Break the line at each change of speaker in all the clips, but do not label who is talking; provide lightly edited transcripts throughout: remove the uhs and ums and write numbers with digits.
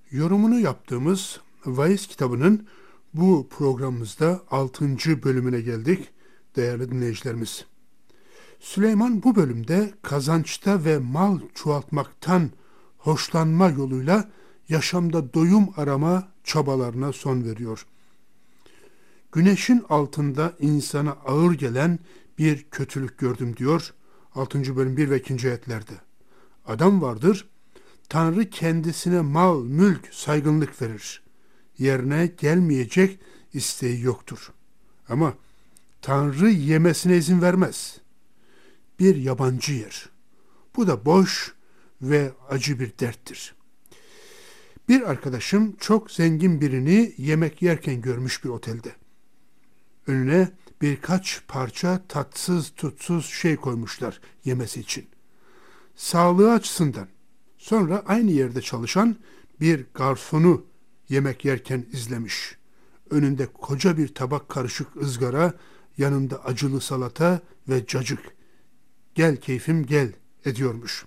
Yorumunu yaptığımız Vaiz kitabının bu programımızda 6. bölümüne geldik değerli dinleyicilerimiz. Süleyman bu bölümde kazançta ve mal çoğaltmaktan hoşlanma yoluyla yaşamda doyum arama çabalarına son veriyor. Güneşin altında insana ağır gelen bir kötülük gördüm diyor 6. bölüm 1 ve 2. ayetlerde. Adam vardır, Tanrı kendisine mal, mülk, saygınlık verir. Yerine gelmeyecek isteği yoktur. Ama Tanrı yemesine izin vermez. Bir yabancı yer. Bu da boş ve acı bir derttir. Bir arkadaşım çok zengin birini yemek yerken görmüş bir otelde. Önüne birkaç parça tatsız tutsuz şey koymuşlar yemesi için. Sağlığı açısından. Sonra aynı yerde çalışan bir garsonu yemek yerken izlemiş. Önünde koca bir tabak karışık ızgara, yanında acılı salata ve cacık. Gel keyfim gel ediyormuş.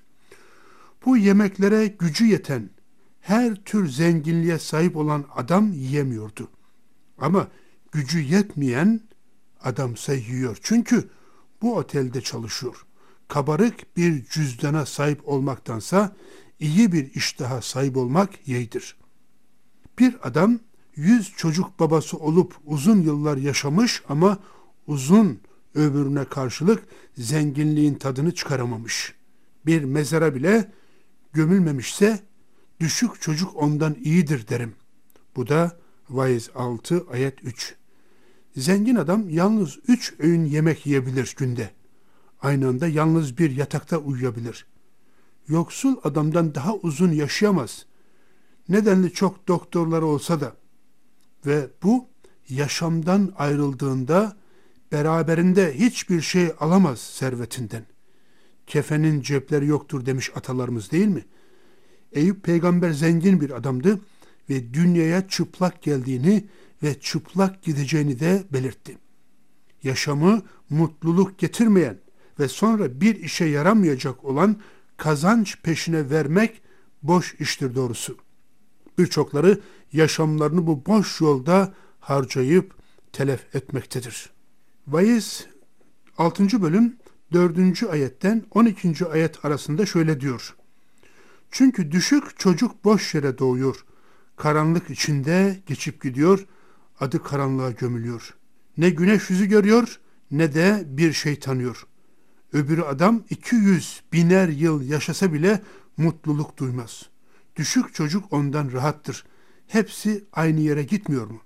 Bu yemeklere gücü yeten, her tür zenginliğe sahip olan adam yiyemiyordu. Ama gücü yetmeyen adamsa yiyor. Çünkü bu otelde çalışıyor. Kabarık bir cüzdana sahip olmaktansa iyi bir iştaha sahip olmak yeğdir. Bir adam 100 çocuk babası olup uzun yıllar yaşamış ama uzun ömrüne karşılık zenginliğin tadını çıkaramamış. Bir mezara bile gömülmemişse düşük çocuk ondan iyidir derim. Bu da Vaiz 6 ayet 3. Zengin adam yalnız 3 öğün yemek yiyebilir günde. Aynı anda yalnız bir yatakta uyuyabilir. Yoksul adamdan daha uzun yaşayamaz. Nedenli çok doktorları olsa da. Ve bu yaşamdan ayrıldığında beraberinde hiçbir şey alamaz servetinden. Kefenin cepleri yoktur demiş atalarımız değil mi? Eyüp peygamber zengin bir adamdı ve dünyaya çıplak geldiğini ve çıplak gideceğini de belirtti. Yaşamı mutluluk getirmeyen ve sonra bir işe yaramayacak olan kazanç peşine vermek boş iştir doğrusu. Birçokları yaşamlarını bu boş yolda harcayıp telef etmektedir. Vaiz 6. bölüm 4. ayetten 12. ayet arasında şöyle diyor. Çünkü düşük çocuk boş yere doğuyor. Karanlık içinde geçip gidiyor. Adı karanlığa gömülüyor. Ne güneş yüzü görüyor ne de bir şey tanıyor. Öbürü adam 200 biner yıl yaşasa bile mutluluk duymaz. Düşük çocuk ondan rahattır. Hepsi aynı yere gitmiyor mu?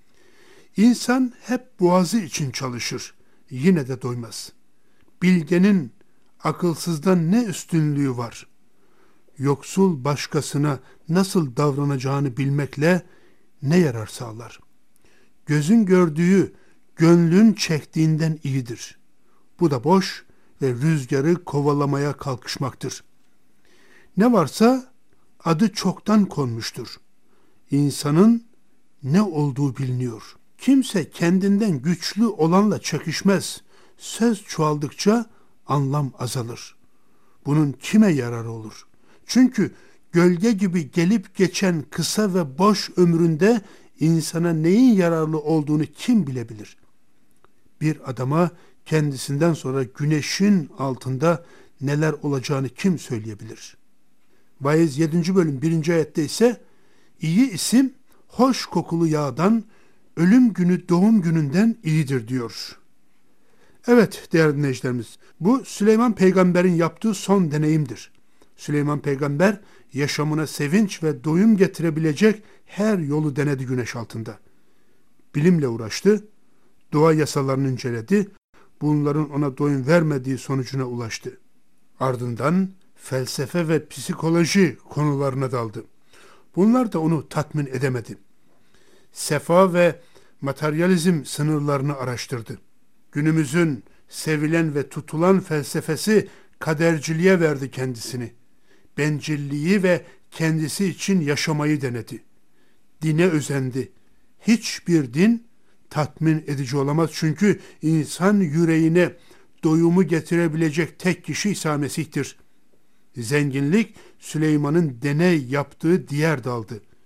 İnsan hep boğazı için çalışır. Yine de doymaz. Bilgenin akılsızdan ne üstünlüğü var? Yoksul başkasına nasıl davranacağını bilmekle ne yarar sağlar? Gözün gördüğü gönlün çektiğinden iyidir. Bu da boş ve rüzgarı kovalamaya kalkışmaktır. Ne varsa adı çoktan konmuştur. İnsanın ne olduğu biliniyor. Kimse kendinden güçlü olanla çekişmez. Söz çoğaldıkça anlam azalır. Bunun kime yararı olur? Çünkü gölge gibi gelip geçen kısa ve boş ömründe insana neyin yararlı olduğunu kim bilebilir? Bir adama kendisinden sonra güneşin altında neler olacağını kim söyleyebilir? Vaiz 7. bölüm 1. ayette ise iyi isim hoş kokulu yağdan, ölüm günü doğum gününden iyidir diyor. Evet değerli dinleyicilerimiz, bu Süleyman peygamberin yaptığı son deneyimdir. Süleyman peygamber yaşamına sevinç ve doyum getirebilecek her yolu denedi güneş altında. Bilimle uğraştı, doğa yasalarını inceledi, bunların ona doyum vermediği sonucuna ulaştı. Ardından felsefe ve psikoloji konularına daldı. Bunlar da onu tatmin edemedi. Sefa ve materyalizm sınırlarını araştırdı. Günümüzün sevilen ve tutulan felsefesi kaderciliğe verdi kendisini. Bencilliği ve kendisi için yaşamayı denedi. Dine özendi. Hiçbir din tatmin edici olamaz çünkü insan yüreğine doyumu getirebilecek tek kişi İsa Mesih'tir. Zenginlik Süleyman'ın deney yaptığı diğer daldı.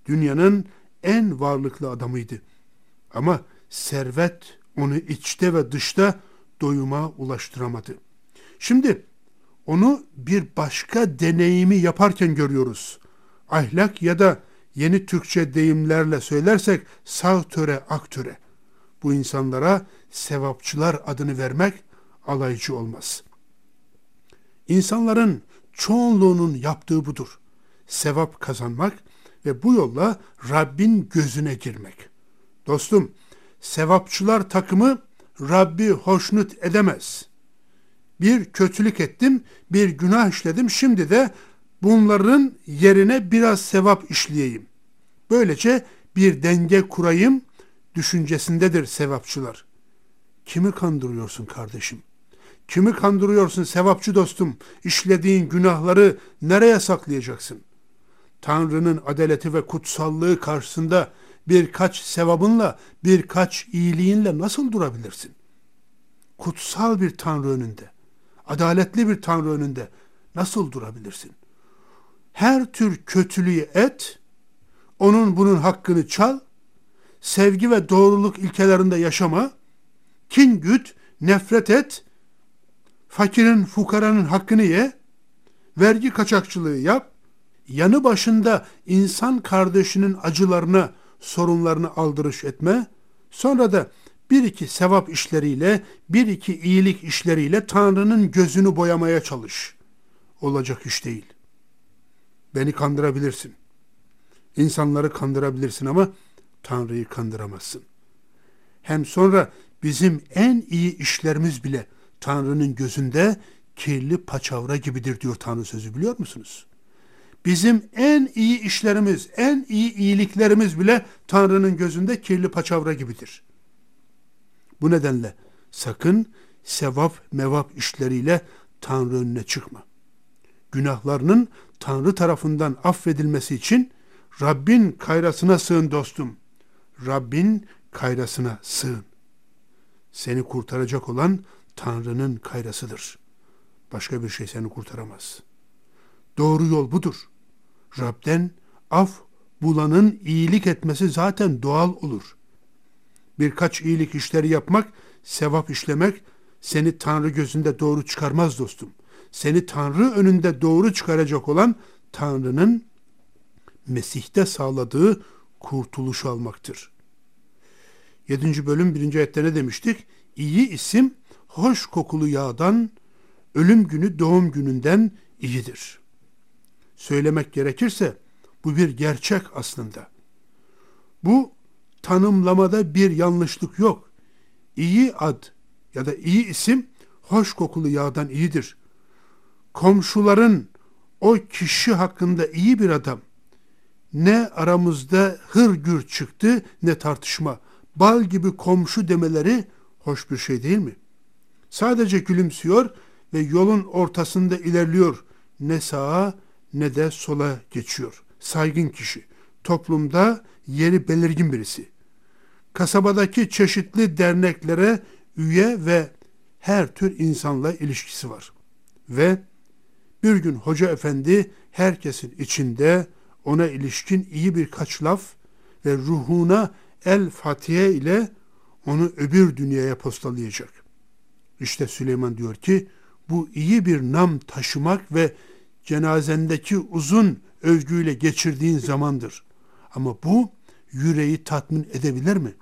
Dünyanın en varlıklı adamıydı. Ama servet onu içte ve dışta doyuma ulaştıramadı. Şimdi onu bir başka deneyimi yaparken görüyoruz. Ahlak ya da yeni Türkçe deyimlerle söylersek sağtöre aktöre. Bu insanlara sevapçılar adını vermek alaycı olmaz. İnsanların çoğunluğunun yaptığı budur. Sevap kazanmak ve bu yolla Rabbin gözüne girmek. Dostum, sevapçılar takımı Rabbi hoşnut edemez. Bir kötülük ettim, bir günah işledim, şimdi de bunların yerine biraz sevap işleyeyim. Böylece bir denge kurayım düşüncesindedir sevapçılar. Kimi kandırıyorsun kardeşim? Kimi kandırıyorsun sevapçı dostum? İşlediğin günahları nereye saklayacaksın? Tanrı'nın adaleti ve kutsallığı karşısında birkaç sevabınla, birkaç iyiliğinle nasıl durabilirsin? Kutsal bir Tanrı önünde, adaletli bir Tanrı önünde nasıl durabilirsin? Her tür kötülüğü et, onun bunun hakkını çal, sevgi ve doğruluk ilkelerinde yaşama, kin güt, nefret et, fakirin, fukaranın hakkını ye, vergi kaçakçılığı yap, yanı başında insan kardeşinin acılarına, sorunlarını aldırış etme, sonra da bir iki sevap işleriyle, bir iki iyilik işleriyle Tanrı'nın gözünü boyamaya çalış. Olacak iş değil. Beni kandırabilirsin. İnsanları kandırabilirsin ama Tanrı'yı kandıramazsın. Hem sonra bizim en iyi işlerimiz bile Tanrı'nın gözünde kirli paçavra gibidir diyor Tanrı sözü, biliyor musunuz? Bizim en iyi işlerimiz, en iyi iyiliklerimiz bile Tanrı'nın gözünde kirli paçavra gibidir. Bu nedenle sakın sevap mevap işleriyle Tanrı önüne çıkma. Günahlarının Tanrı tarafından affedilmesi için Rabbin kayrasına sığın dostum. Rabbin kayrasına sığın. Seni kurtaracak olan Tanrı'nın kayrasıdır. Başka bir şey seni kurtaramaz. Doğru yol budur. Rab'den af bulanın iyilik etmesi zaten doğal olur. Birkaç iyilik işleri yapmak, sevap işlemek seni Tanrı gözünde doğru çıkarmaz dostum. Seni Tanrı önünde doğru çıkaracak olan Tanrı'nın Mesih'te sağladığı kurtuluşu almaktır. 7. bölüm 1. ayette ne demiştik? İyi isim hoş kokulu yağdan, ölüm günü doğum gününden iyidir. Söylemek gerekirse bu bir gerçek aslında. Bu tanımlamada bir yanlışlık yok. İyi ad ya da iyi isim hoş kokulu yağdan iyidir. Komşuların o kişi hakkında iyi bir adam, ne aramızda hırgür çıktı ne tartışma, bal gibi komşu demeleri hoş bir şey değil mi? Sadece gülümsüyor ve yolun ortasında ilerliyor. Ne sağa ne de sola geçiyor. Saygın kişi. Toplumda yeri belirgin birisi. Kasabadaki çeşitli derneklere üye ve her tür insanla ilişkisi var. Ve bir gün hoca efendi herkesin içinde ona ilişkin iyi birkaç laf ve ruhuna El Fatiha ile onu öbür dünyaya postalayacak. İşte Süleyman diyor ki bu iyi bir nam taşımak ve cenazendeki uzun övgüyle geçirdiğin zamandır. Ama bu yüreği tatmin edebilir mi?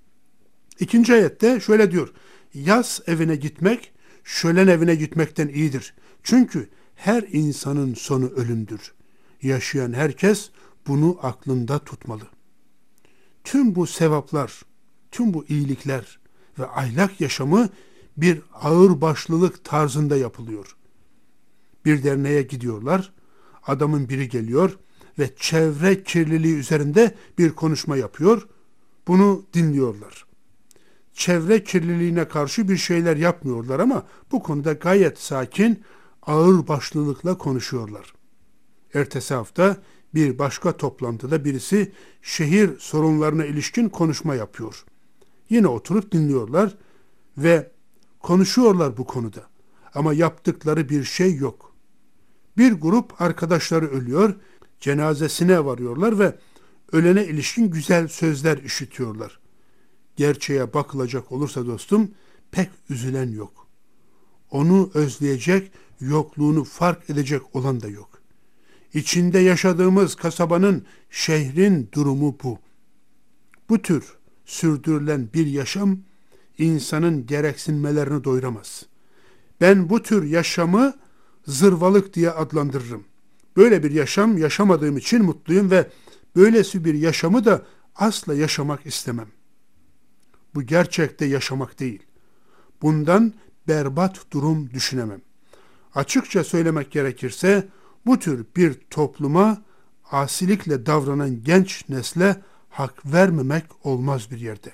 2. ayette şöyle diyor. Yas evine gitmek, şölen evine gitmekten iyidir. Çünkü her insanın sonu ölümdür. Yaşayan herkes bunu aklında tutmalı. Tüm bu sevaplar, tüm bu iyilikler ve ahlak yaşamı bir ağırbaşlılık tarzında yapılıyor. Bir derneğe gidiyorlar, adamın biri geliyor ve çevre kirliliği üzerinde bir konuşma yapıyor. Bunu dinliyorlar. Çevre kirliliğine karşı bir şeyler yapmıyorlar ama bu konuda gayet sakin, ağırbaşlılıkla konuşuyorlar. Ertesi hafta bir başka toplantıda birisi şehir sorunlarına ilişkin konuşma yapıyor. Yine oturup dinliyorlar ve konuşuyorlar bu konuda. Ama yaptıkları bir şey yok. Bir grup arkadaşları ölüyor, cenazesine varıyorlar ve ölene ilişkin güzel sözler işitiyorlar. Gerçeğe bakılacak olursa dostum, pek üzülen yok. Onu özleyecek, yokluğunu fark edecek olan da yok. İçinde yaşadığımız kasabanın, şehrin durumu bu. Bu tür sürdürülen bir yaşam insanın gereksinmelerini doyuramaz. Ben bu tür yaşamı zırvalık diye adlandırırım. Böyle bir yaşam yaşamadığım için mutluyum ve böylesi bir yaşamı da asla yaşamak istemem. Bu gerçekte yaşamak değil. Bundan berbat durum düşünemem. Açıkça söylemek gerekirse bu tür bir topluma asilikle davranan genç nesle hak vermemek olmaz bir yerde.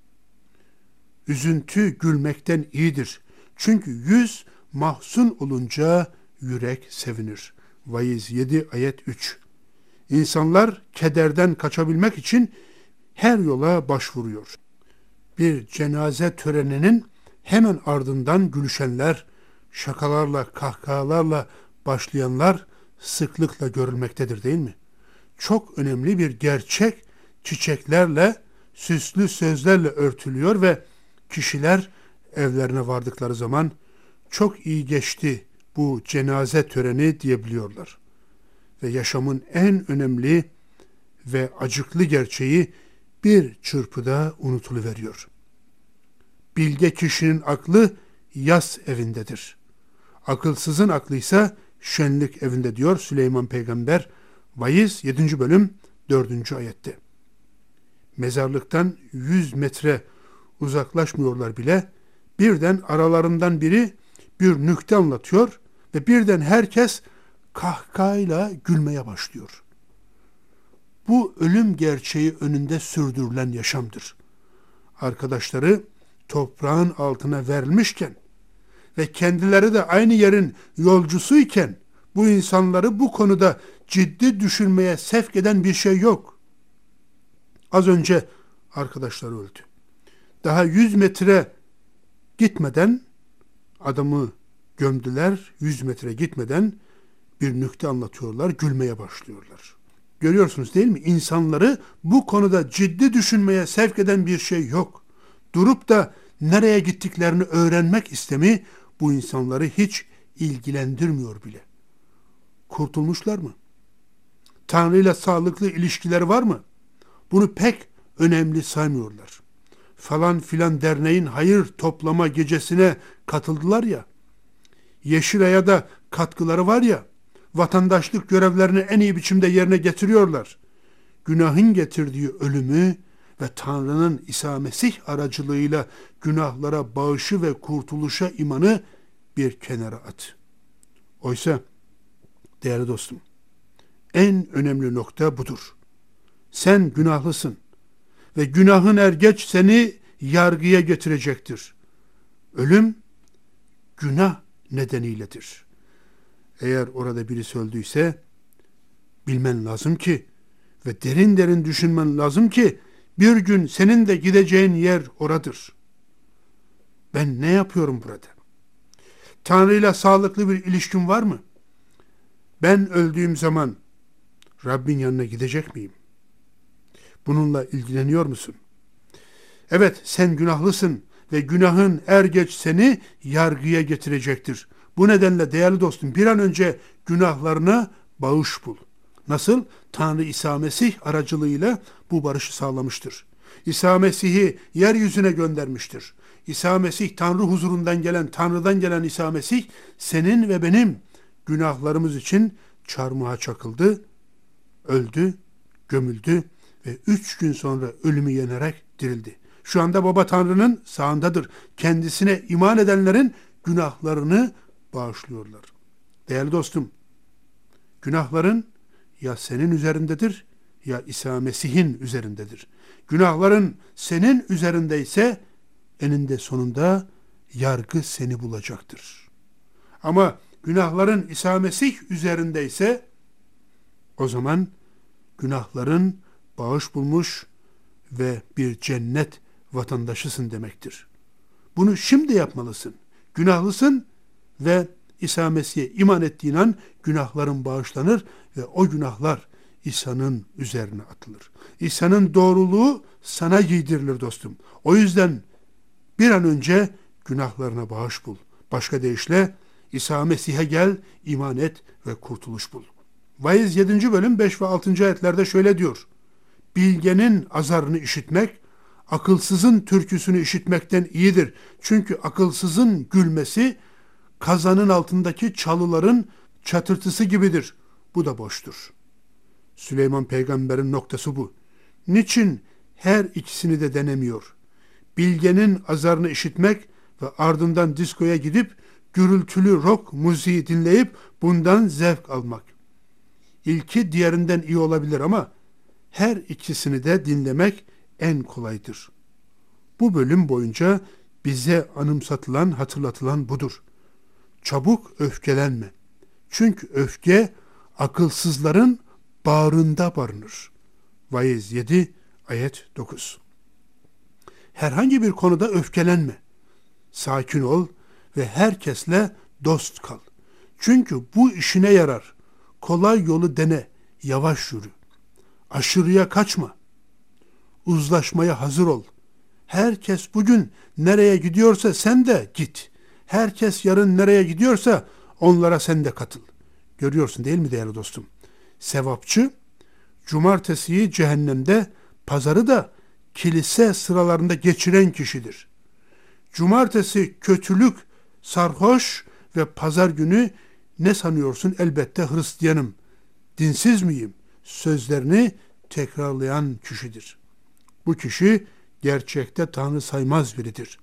Üzüntü gülmekten iyidir. Çünkü yüz mahzun olunca yürek sevinir. Vaiz 7 ayet 3. İnsanlar kederden kaçabilmek için her yola başvuruyor. Bir cenaze töreninin hemen ardından gülüşenler, şakalarla, kahkahalarla başlayanlar sıklıkla görülmektedir değil mi? Çok önemli bir gerçek çiçeklerle, süslü sözlerle örtülüyor ve kişiler evlerine vardıkları zaman çok iyi geçti bu cenaze töreni diyebiliyorlar. Ve yaşamın en önemli ve acıklı gerçeği bir çırpıda unutuluveriyor. Bilge kişinin aklı yas evindedir. Akılsızın aklı ise şenlik evinde diyor Süleyman Peygamber. Vaiz 7. bölüm 4. ayette. Mezarlıktan 100 metre uzaklaşmıyorlar bile. Birden aralarından biri bir nükte anlatıyor ve birden herkes kahkahayla gülmeye başlıyor. Bu ölüm gerçeği önünde sürdürülen yaşamdır. Arkadaşları toprağın altına verilmişken ve kendileri de aynı yerin yolcusuyken bu insanları bu konuda ciddi düşünmeye sevk eden bir şey yok. Az önce arkadaşları öldü. Daha 100 metre gitmeden adamı gömdüler, 100 metre gitmeden bir nükte anlatıyorlar, gülmeye başlıyorlar. Görüyorsunuz değil mi? İnsanları bu konuda ciddi düşünmeye sevk eden bir şey yok. Durup da nereye gittiklerini öğrenmek istemi bu insanları hiç ilgilendirmiyor bile. Kurtulmuşlar mı? Tanrı ile sağlıklı ilişkileri var mı? Bunu pek önemli saymıyorlar. Falan filan derneğin hayır toplama gecesine katıldılar ya, Yeşilay'a da katkıları var ya, vatandaşlık görevlerini en iyi biçimde yerine getiriyorlar. Günahın getirdiği ölümü ve Tanrı'nın İsa Mesih aracılığıyla günahlara bağışı ve kurtuluşa imanı bir kenara at. Oysa değerli dostum, en önemli nokta budur. Sen günahlısın ve günahın er geç seni yargıya getirecektir. Ölüm günah nedeniyledir. Eğer orada birisi öldüyse bilmen lazım ki ve derin derin düşünmen lazım ki bir gün senin de gideceğin yer oradır. Ben ne yapıyorum burada? Tanrı ile sağlıklı bir ilişkim var mı? Ben öldüğüm zaman Rabbin yanına gidecek miyim? Bununla ilgileniyor musun? Evet, sen günahlısın ve günahın er geç seni yargıya getirecektir. Bu nedenle değerli dostum bir an önce günahlarına bağış bul. Nasıl? Tanrı İsa Mesih aracılığıyla bu barışı sağlamıştır. İsa Mesih'i yeryüzüne göndermiştir. İsa Mesih Tanrı huzurundan gelen, Tanrı'dan gelen İsa Mesih senin ve benim günahlarımız için çarmıha çakıldı, öldü, gömüldü ve 3 gün sonra ölümü yenerek dirildi. Şu anda Baba Tanrı'nın sağındadır. Kendisine iman edenlerin günahlarını bağışlıyorlar. Değerli dostum, günahların ya senin üzerindedir ya İsa Mesih'in üzerindedir. Günahların senin üzerindeyse eninde sonunda yargı seni bulacaktır. Ama günahların İsa Mesih üzerindeyse o zaman günahların bağış bulmuş ve bir cennet vatandaşısın demektir. Bunu şimdi yapmalısın. Günahlısın ve İsa Mesih'e iman ettiğin an günahların bağışlanır ve o günahlar İsa'nın üzerine atılır. İsa'nın doğruluğu sana giydirilir dostum. O yüzden bir an önce günahlarına bağış bul. Başka deyişle İsa Mesih'e gel, iman et ve kurtuluş bul. Vaiz 7. bölüm 5 ve 6. ayetlerde şöyle diyor. Bilgenin azarını işitmek, akılsızın türküsünü işitmekten iyidir. Çünkü akılsızın gülmesi, kazanın altındaki çalıların çatırtısı gibidir. Bu da boştur. Süleyman peygamberin noktası bu. Niçin her ikisini de denemiyor? Bilgenin azarını işitmek ve ardından diskoya gidip gürültülü rock müziği dinleyip bundan zevk almak. İlki diğerinden iyi olabilir ama her ikisini de dinlemek en kolaydır. Bu bölüm boyunca bize anımsatılan, hatırlatılan budur. Çabuk öfkelenme. Çünkü öfke akılsızların bağrında barınır. Vaiz 7 ayet 9. Herhangi bir konuda öfkelenme. Sakin ol ve herkesle dost kal. Çünkü bu işine yarar. Kolay yolu dene, yavaş yürü. Aşırıya kaçma. Uzlaşmaya hazır ol. Herkes bugün nereye gidiyorsa sen de git. Herkes yarın nereye gidiyorsa onlara sen de katıl. Görüyorsun değil mi değerli dostum? Sevapçı, cumartesiyi cehennemde, pazarı da kilise sıralarında geçiren kişidir. Cumartesi kötülük, sarhoş ve pazar günü ne sanıyorsun? Elbette Hristiyanım, dinsiz miyim? Sözlerini tekrarlayan kişidir. Bu kişi gerçekte Tanrı saymaz biridir.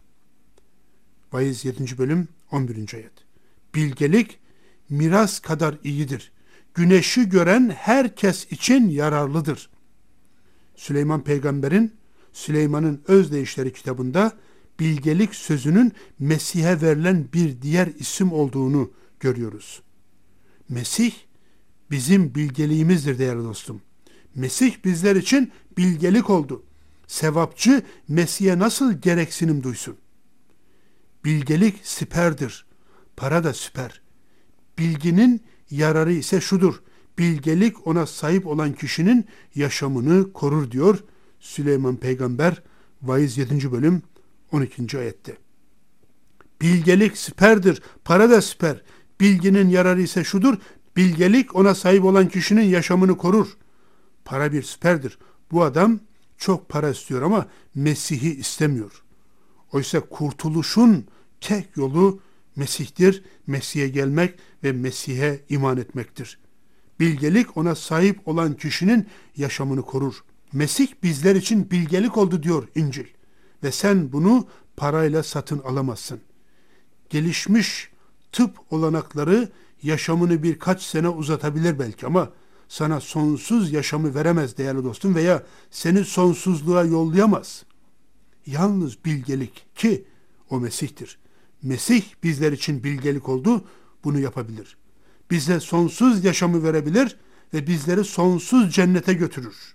Vaiz 7. bölüm 11. ayet. Bilgelik miras kadar iyidir. Güneşi gören herkes için yararlıdır. Süleyman peygamberin Süleyman'ın Özdeyişleri kitabında bilgelik sözünün Mesih'e verilen bir diğer isim olduğunu görüyoruz. Mesih bizim bilgeliğimizdir değerli dostum. Mesih bizler için bilgelik oldu. Sevapçı Mesih'e nasıl gereksinim duysun? Bilgelik siperdir. Para da siper. Bilginin yararı ise şudur. Bilgelik ona sahip olan kişinin yaşamını korur diyor Süleyman peygamber Vaiz 7. bölüm 12. ayette. Bilgelik siperdir. Para da siper. Bilginin yararı ise şudur. Bilgelik ona sahip olan kişinin yaşamını korur. Para bir siperdir. Bu adam çok para istiyor ama Mesih'i istemiyor. Oysa kurtuluşun tek yolu Mesih'tir. Mesih'e gelmek ve Mesih'e iman etmektir. Bilgelik ona sahip olan kişinin yaşamını korur. Mesih bizler için bilgelik oldu diyor İncil. Ve sen bunu parayla satın alamazsın. Gelişmiş tıp olanakları yaşamını birkaç sene uzatabilir belki ama sana sonsuz yaşamı veremez değerli dostum veya seni sonsuzluğa yollayamaz. Yalnız bilgelik ki o Mesih'tir. Mesih bizler için bilgelik oldu, bunu yapabilir. Bize sonsuz yaşamı verebilir ve bizleri sonsuz cennete götürür.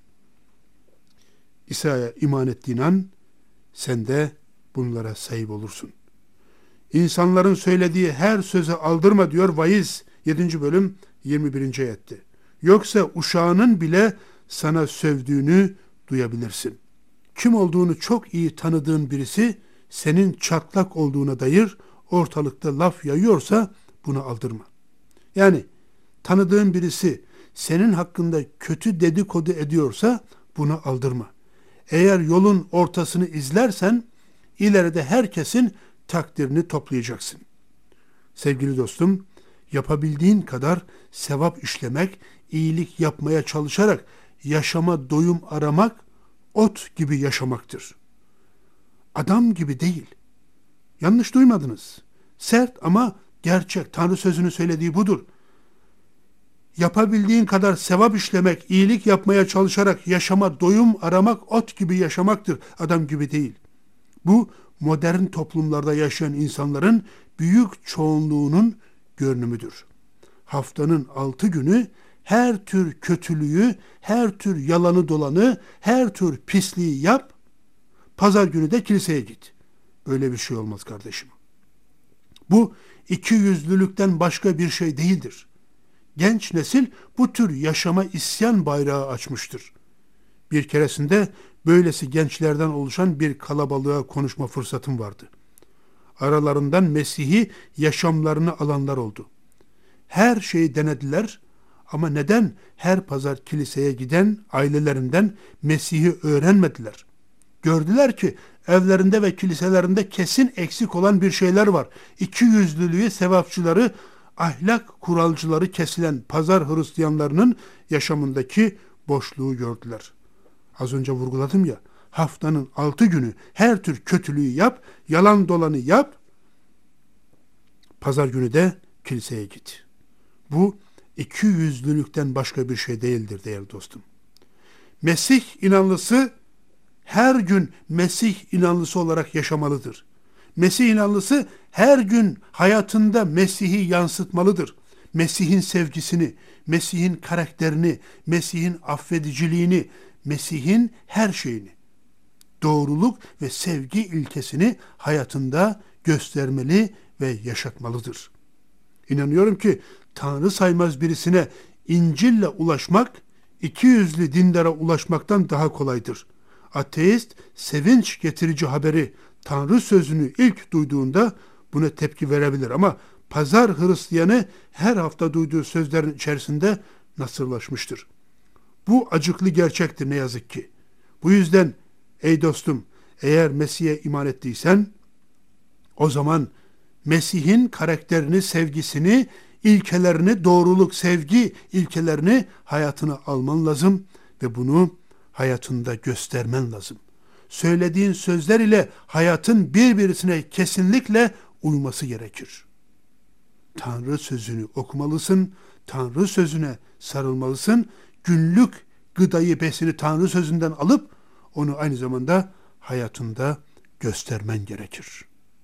İsa'ya iman ettiğin an sen de bunlara sahip olursun. İnsanların söylediği her söze aldırma diyor Vaiz 7. bölüm 21. ayette. Yoksa uşağının bile sana sövdüğünü duyabilirsin. Kim olduğunu çok iyi tanıdığın birisi senin çatlak olduğuna dair ortalıkta laf yayıyorsa bunu aldırma. Yani tanıdığın birisi senin hakkında kötü dedikodu ediyorsa bunu aldırma. Eğer yolun ortasını izlersen ileride herkesin takdirini toplayacaksın. Sevgili dostum, yapabildiğin kadar sevap işlemek, iyilik yapmaya çalışarak yaşama doyum aramak, ot gibi yaşamaktır. Adam gibi değil. Yanlış duymadınız. Sert ama gerçek. Tanrı sözünün söylediği budur. Yapabildiğin kadar sevap işlemek, iyilik yapmaya çalışarak yaşama doyum aramak ot gibi yaşamaktır. Adam gibi değil. Bu modern toplumlarda yaşayan insanların büyük çoğunluğunun görünümüdür. Haftanın 6 günü her tür kötülüğü, her tür yalanı dolanı, her tür pisliği yap, pazar günü de kiliseye git. Böyle bir şey olmaz kardeşim. Bu ikiyüzlülükten başka bir şey değildir. genç nesil bu tür yaşama isyan bayrağı açmıştır. Bir keresinde böylesi gençlerden oluşan bir kalabalığa konuşma fırsatım vardı. Aralarından Mesih'i yaşamlarını alanlar oldu. Her şeyi denediler ama neden her pazar kiliseye giden ailelerinden Mesih'i öğrenmediler? Gördüler ki evlerinde ve kiliselerinde kesin eksik olan bir şeyler var. İkiyüzlülüğü, sevapçıları, ahlak kuralcıları kesilen pazar Hristiyanlarının yaşamındaki boşluğu gördüler. Az önce vurguladım ya, haftanın 6 günü her tür kötülüğü yap, yalan dolanı yap, pazar günü de kiliseye git. Bu ikiyüzlülükten başka bir şey değildir değerli dostum. Mesih inanlısı her gün Mesih inanlısı olarak yaşamalıdır. Mesih inanlısı her gün hayatında Mesih'i yansıtmalıdır. Mesih'in sevgisini, Mesih'in karakterini, Mesih'in affediciliğini, Mesih'in her şeyini, doğruluk ve sevgi ilkesini hayatında göstermeli ve yaşatmalıdır. İnanıyorum ki Tanrı saymaz birisine İncil'le ulaşmak, ikiyüzlü dindara ulaşmaktan daha kolaydır. Ateist, sevinç getirici haberi, Tanrı sözünü ilk duyduğunda buna tepki verebilir ama pazar Hristiyanı her hafta duyduğu sözlerin içerisinde nasırlaşmıştır. Bu acıklı gerçektir ne yazık ki. Bu yüzden ey dostum, eğer Mesih'e iman ettiysen, o zaman Mesih'in karakterini, sevgisini, ilkelerini, doğruluk, sevgi ilkelerini hayatına alman lazım ve bunu hayatında göstermen lazım. Söylediğin sözler ile hayatın birbirine kesinlikle uyması gerekir. Tanrı sözünü okumalısın, Tanrı sözüne sarılmalısın, günlük gıdayı, besini Tanrı sözünden alıp onu aynı zamanda hayatında göstermen gerekir.